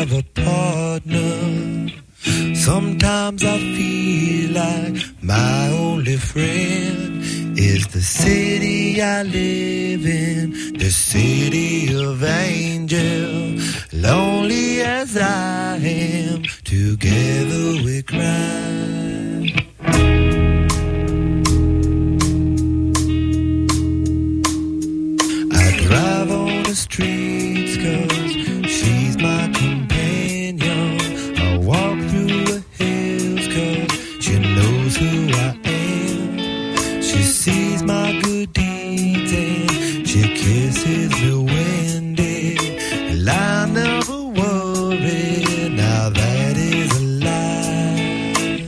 have a partner. Sometimes I feel like my only friend is the city I live in, the city of angels. Lonely as I am, together we cry. I drive on the streets 'cause she's my companion. I walk through the hills 'cause she knows who I am. She sees my good deeds and she kisses me when day. And I never worry, now that is a lie.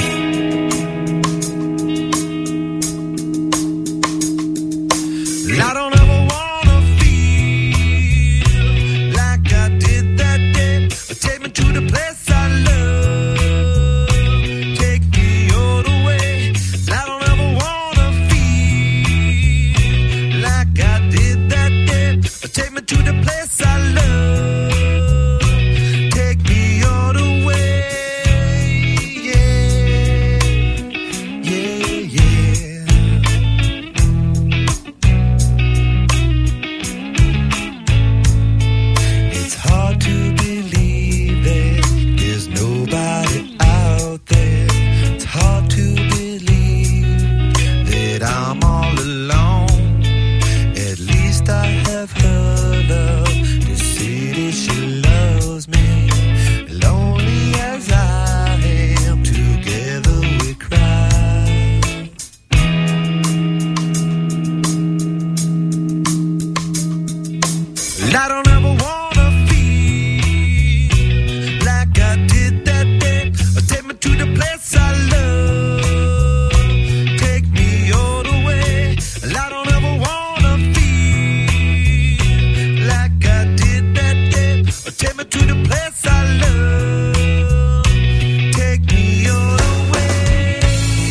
I don't ever wanna feel like I did that day. Take me to the place I love, take me all the way. I don't ever wanna feel like I did that day. Take me to the place I love, take me all the way. Yeah, yeah, yeah. It's hard to believe that there's nobody out there. It's hard to believe that I'm all alone. At least I have her love. The city, she loves me. Lonely as I am, together we cry. I don't ever wanna feel like I did that day. Take me to the place I love, take me all the way. I don't ever wanna feel like I did that day. Take me to the place I love, take me all the way.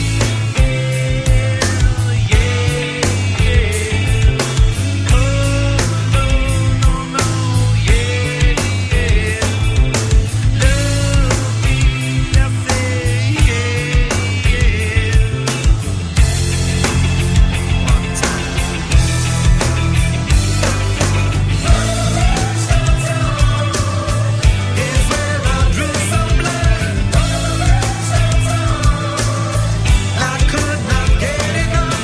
Yeah, yeah. Oh, no, no, no, yeah, yeah. Love me, I say, yeah, yeah. One time. Is where I drew some blood. I could not get enough.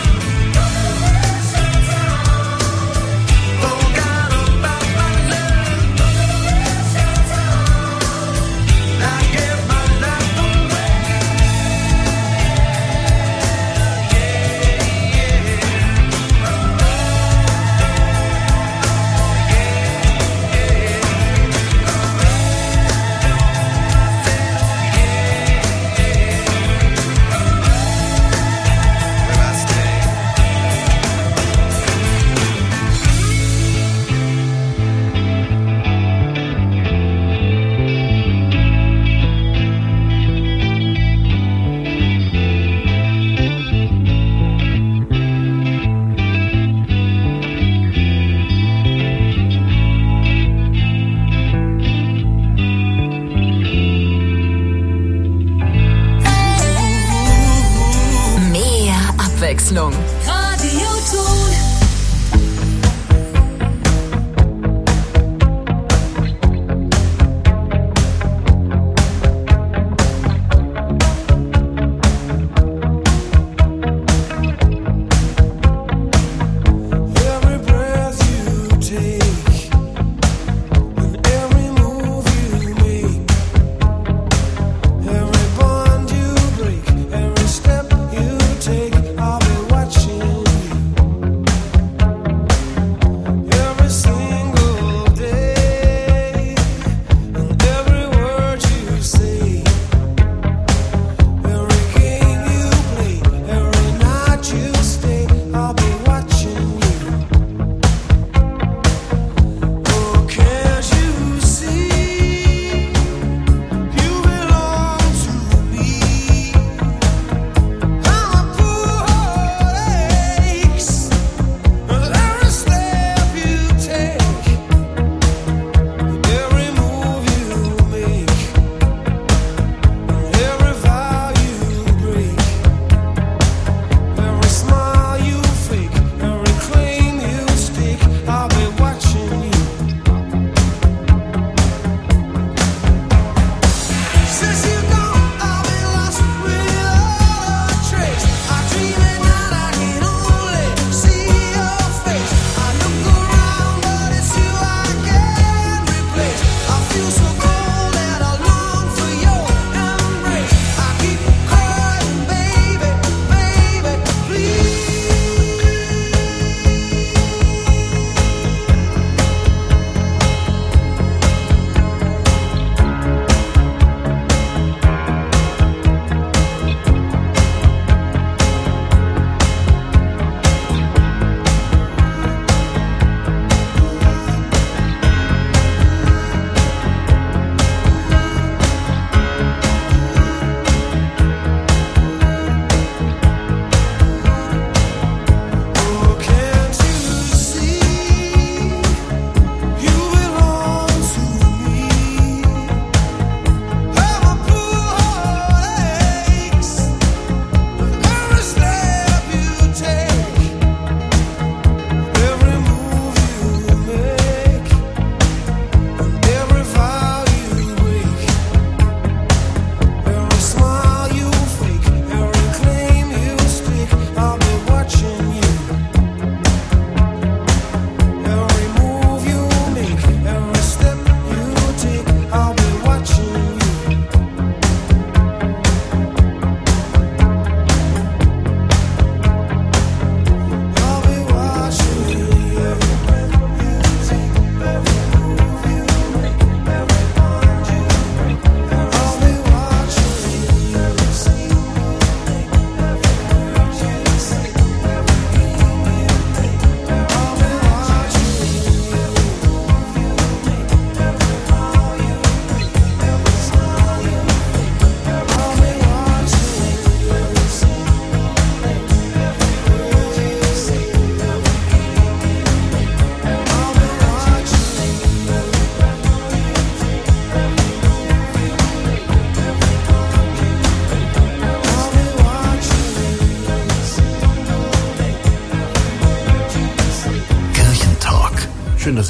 Forgot about my love. I gave my life away. Where I stay. Mehr Abwechslung. Radio Ton. Every breath you take and every move you make, every bond you break, every step you take, I'll be watching you.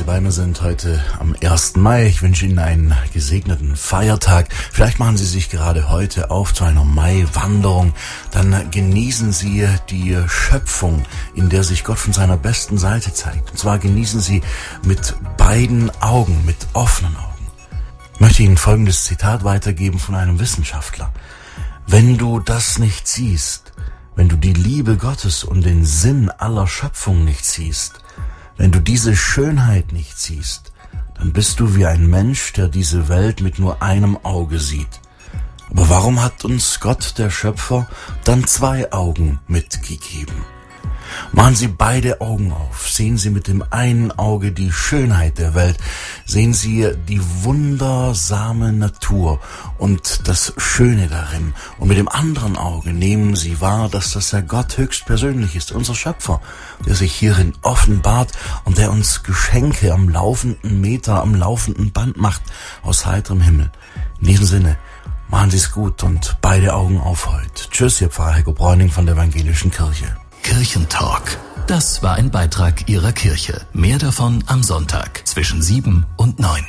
Sie bei mir sind heute am 1. Mai. Ich wünsche Ihnen einen gesegneten Feiertag. Vielleicht machen Sie sich gerade heute auf zu einer Mai-Wanderung. Dann genießen Sie die Schöpfung, in der sich Gott von seiner besten Seite zeigt. Und zwar genießen Sie mit beiden Augen, mit offenen Augen. Ich möchte Ihnen folgendes Zitat weitergeben von einem Wissenschaftler. Wenn du das nicht siehst, wenn du die Liebe Gottes und den Sinn aller Schöpfung nicht siehst, wenn du diese Schönheit nicht siehst, dann bist du wie ein Mensch, der diese Welt mit nur einem Auge sieht. Aber warum hat uns Gott, der Schöpfer, dann 2 Augen mitgegeben? Machen Sie beide Augen auf, sehen Sie mit dem einen Auge die Schönheit der Welt, sehen Sie die wundersame Natur und das Schöne darin. Und mit dem anderen Auge nehmen Sie wahr, dass das der Gott höchstpersönlich ist, unser Schöpfer, der sich hierin offenbart und der uns Geschenke am laufenden Meter, am laufenden Band macht aus heiterem Himmel. In diesem Sinne, machen Sie es gut und beide Augen auf heute. Tschüss, Ihr Pfarrer Heiko Bräuning von der Evangelischen Kirche. Kirchentalk. Das war ein Beitrag Ihrer Kirche. Mehr davon am Sonntag zwischen 7 und 9.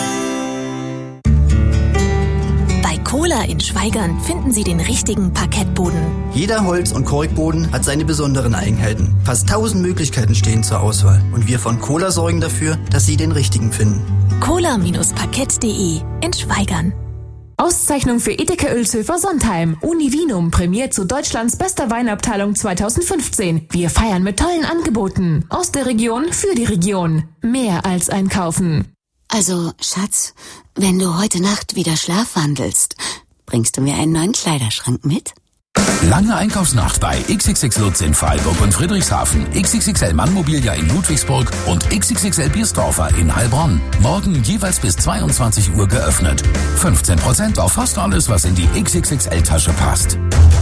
Bei Kohler in Schwaigern finden Sie den richtigen Parkettboden. Jeder Holz- und Korkboden hat seine besonderen Eigenheiten. Fast 1000 Möglichkeiten stehen zur Auswahl. Und wir von Kohler sorgen dafür, dass Sie den richtigen finden. Kohler-Parkett.de in Schwaigern. Auszeichnung für Edeka Oelshöfer Sontheim. Univinum prämiert zu Deutschlands bester Weinabteilung 2015. Wir feiern mit tollen Angeboten. Aus der Region für die Region. Mehr als einkaufen. Also, Schatz, wenn du heute Nacht wieder schlafwandelst, bringst du mir einen neuen Kleiderschrank mit? Lange Einkaufsnacht bei XXX Lutz in Freiburg und Friedrichshafen, XXXL Mannmobilia in Ludwigsburg und XXXL Biersdorfer in Heilbronn. Morgen jeweils bis 22 Uhr geöffnet. 15% auf fast alles, was in die XXXL-Tasche passt.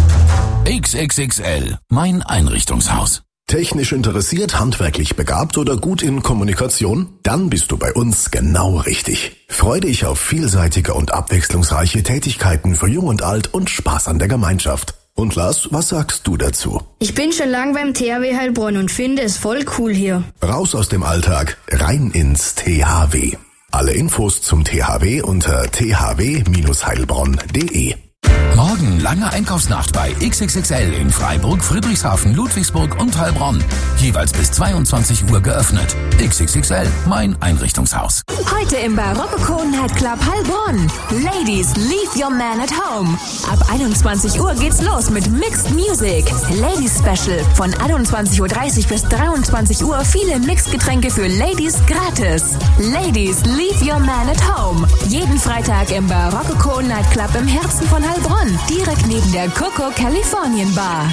XXXL, mein Einrichtungshaus. Technisch interessiert, handwerklich begabt oder gut in Kommunikation? Dann bist du bei uns genau richtig. Freu dich auf vielseitige und abwechslungsreiche Tätigkeiten für Jung und Alt und Spaß an der Gemeinschaft. Und Lars, was sagst du dazu? Ich bin schon lang beim THW Heilbronn und finde es voll cool hier. Raus aus dem Alltag, rein ins THW. Alle Infos zum THW unter thw-heilbronn.de. Morgen lange Einkaufsnacht bei XXXL in Freiburg, Friedrichshafen, Ludwigsburg und Heilbronn. Jeweils bis 22 Uhr geöffnet. XXXL, mein Einrichtungshaus. Heute im Barocco Nightclub Heilbronn. Ladies, leave your man at home. Ab 21 Uhr geht's los mit Mixed Music. Ladies Special. Von 21.30 Uhr bis 23 Uhr viele Mixgetränke für Ladies gratis. Ladies, leave your man at home. Jeden Freitag im Barocco Nightclub im Herzen von Heilbronn. Direkt neben der Coco Californian Bar.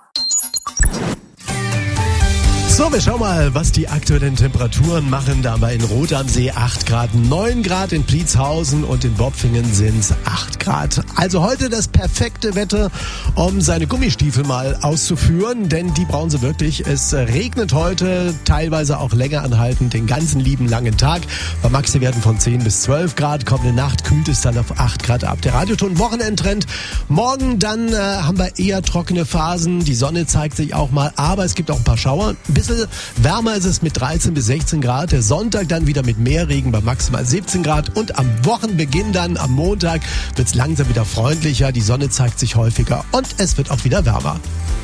So, wir schauen mal, was die aktuellen Temperaturen machen. Da in Rot am See 8 Grad, 9 Grad in Pliezhausen und in Bopfingen sind es 8 Grad. Also heute das perfekte Wetter, um seine Gummistiefel mal auszuführen, denn die brauchen sie wirklich. Es regnet heute, teilweise auch länger anhaltend, den ganzen lieben langen Tag. Bei Maxi-Werten von 10 bis 12 Grad. Kommende Nacht kühlt es dann auf 8 Grad ab. Der Radioton Wochenendtrend. Morgen dann haben wir eher trockene Phasen. Die Sonne zeigt sich auch mal, aber es gibt auch ein paar Schauer. Ein bisschen wärmer ist es mit 13 bis 16 Grad. Der Sonntag dann wieder mit mehr Regen bei maximal 17 Grad. Und am Wochenbeginn dann, am Montag, wird es langsam wieder freundlicher. Die Sonne zeigt sich häufiger und es wird auch wieder wärmer.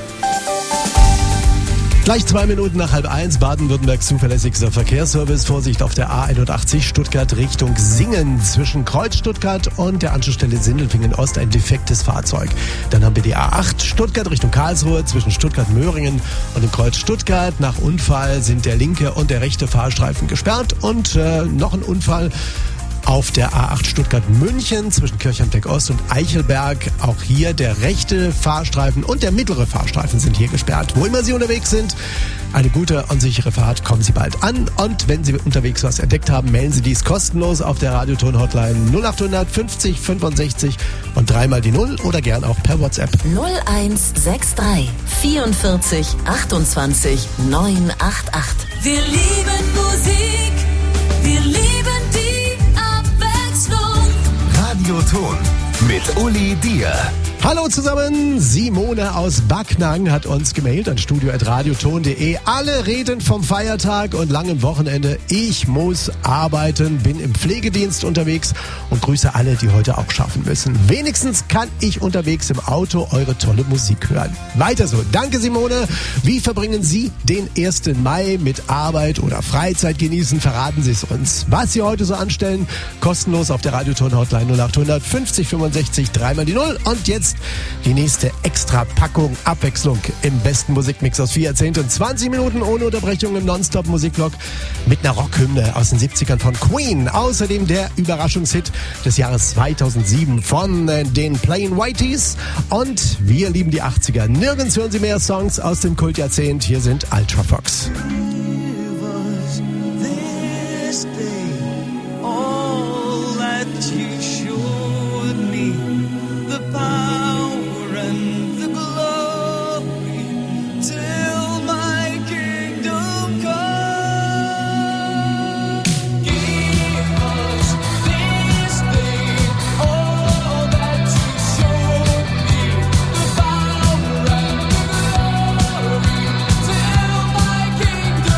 Gleich 2 Minuten nach 12:30, Baden-Württembergs zuverlässigster Verkehrsservice. Vorsicht auf der A81 Stuttgart Richtung Singen. Zwischen Kreuz Stuttgart und der Anschlussstelle Sindelfingen Ost ein defektes Fahrzeug. Dann haben wir die A8 Stuttgart Richtung Karlsruhe. Zwischen Stuttgart-Möhringen und dem Kreuz Stuttgart. Nach Unfall sind der linke und der rechte Fahrstreifen gesperrt. Und noch ein Unfall auf der A8 Stuttgart-München zwischen Kirchheim-Teck-Ost und Eichelberg. Auch hier der rechte Fahrstreifen und der mittlere Fahrstreifen sind hier gesperrt. Wo immer Sie unterwegs sind, eine gute und sichere Fahrt, kommen Sie bald an. Und wenn Sie unterwegs was entdeckt haben, melden Sie dies kostenlos auf der Radioton-Hotline 0800 50 65 und 3 mal die 0 oder gern auch per WhatsApp. 0163 44 28 988. Wir lieben Musik, wir lieben die Abwechslung. Radioton mit Uli Dier. Hallo zusammen, Simone aus Backnang hat uns gemailt an studio@radioton.de. Alle reden vom Feiertag und langem Wochenende. Ich muss arbeiten, bin im Pflegedienst unterwegs und grüße alle, die heute auch schaffen müssen. Wenigstens kann ich unterwegs im Auto eure tolle Musik hören. Weiter so. Danke Simone. Wie verbringen Sie den 1. Mai mit Arbeit oder Freizeit genießen? Verraten Sie es uns. Was Sie heute so anstellen, kostenlos auf der Radioton-Hotline 0800 50 65 3 die 0. Und jetzt die nächste Extra-Packung Abwechslung im besten Musikmix aus 4 Jahrzehnten. 20 Minuten ohne Unterbrechung im Nonstop-Musikblock mit einer Rockhymne aus den 70ern von Queen. Außerdem der Überraschungshit des Jahres 2007 von den Plain Whiteys. Und wir lieben die 80er. Nirgends hören Sie mehr Songs aus dem Kultjahrzehnt. Hier sind Ultra Fox. Kingdom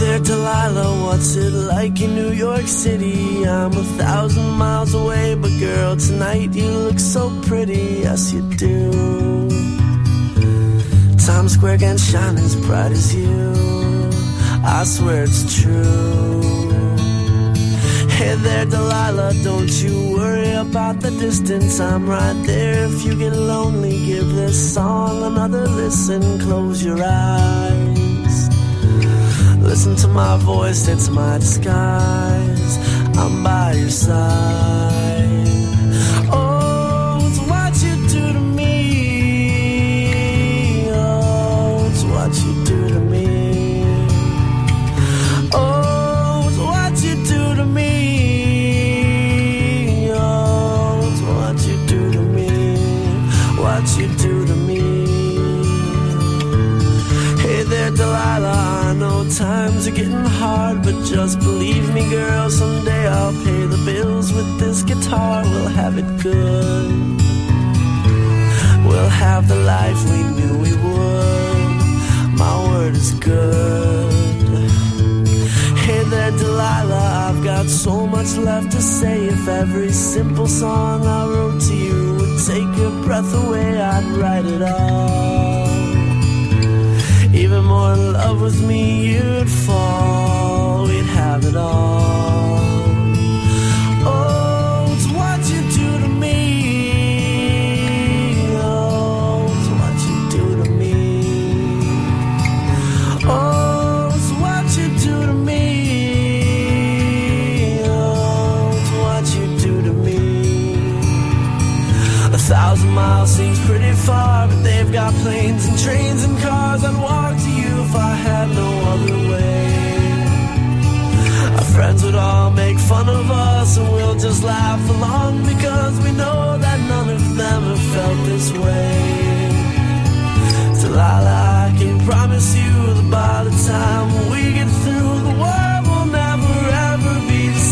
there, Delilah, what's it like in New York City? I'm 1,000 miles away, but girl, tonight you look so pretty, yes you do. Times Square can't shine as bright as you, I swear it's true. Hey there, Delilah, don't you worry about the distance, I'm right there. If you get lonely, give this song another listen, close your eyes. Listen to my voice, it's my disguise, I'm by your side. Oh, it's what you do to me. Oh, it's what you do to me. Oh, it's what you do to me. Oh, it's what you do to me. What you do to me. Hey there, Delilah, I know times are getting hard, but just believe me, girl, someday I'll pay the bills with this guitar. We'll have it good. We'll have the life we knew we would. My word is good. Hey there, Delilah, I've got so much left to say. If every simple song I wrote to you would take your breath away, I'd write it all. Even more in love with me, you'd fall. We'd have it all. Oh, it's what you do to me. Oh, it's what you do to me. Oh, it's what you do to me. Oh, it's what you do to me. 1,000 miles seems pretty far, but they've got planes and trains and cars. I'd walk to you if I had no other way. Our friends would all make fun of us, and we'll just laugh along, because we know that none of them have felt this way.